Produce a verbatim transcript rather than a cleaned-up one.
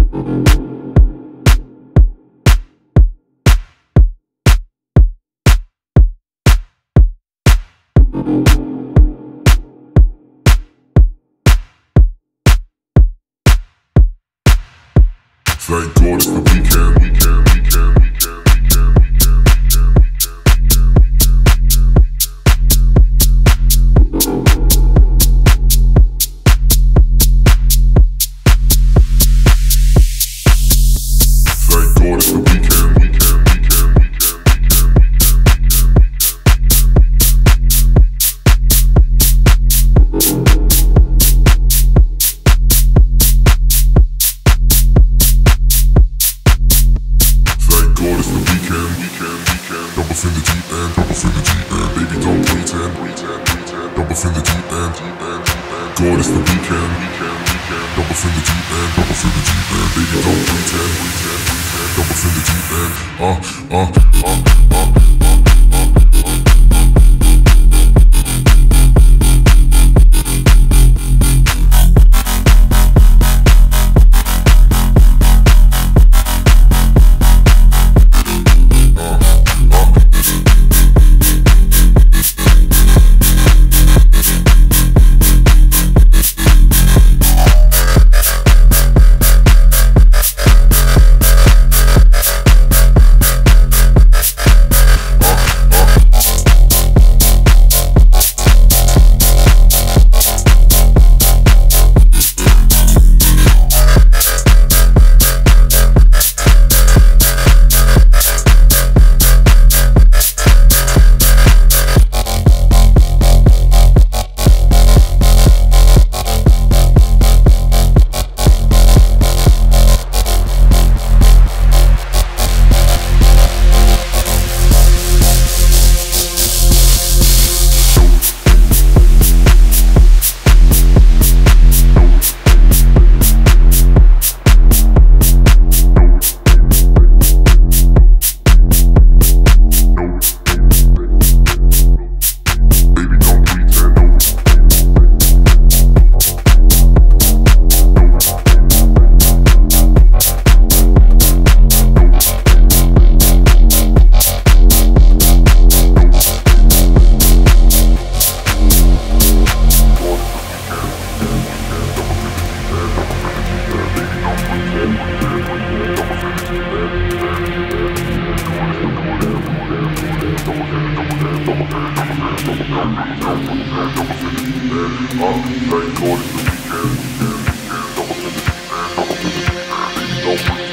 Thank God it's the weekend, weekend, weekend, weekend, weekend, weekend, weekend, Thank God it's the weekend, weekend, weekend, weekend, weekend, God, it's the weekend, weekend, weekend. Jump off in the deep end, jump off in the deep end. Baby, don't pretend, pretend, pretend. Jump off in the deep end, deep end, deep end. God, it's the weekend, weekend, weekend. Jump off in the deep end, jump off in the deep end. Baby, don't pretend, pretend, pretend. Jump off in the deep end. Uh, uh, uh, uh, uh, uh. Thank God it's the weekend, weekend, weekend. Double finish, double finish, double finish.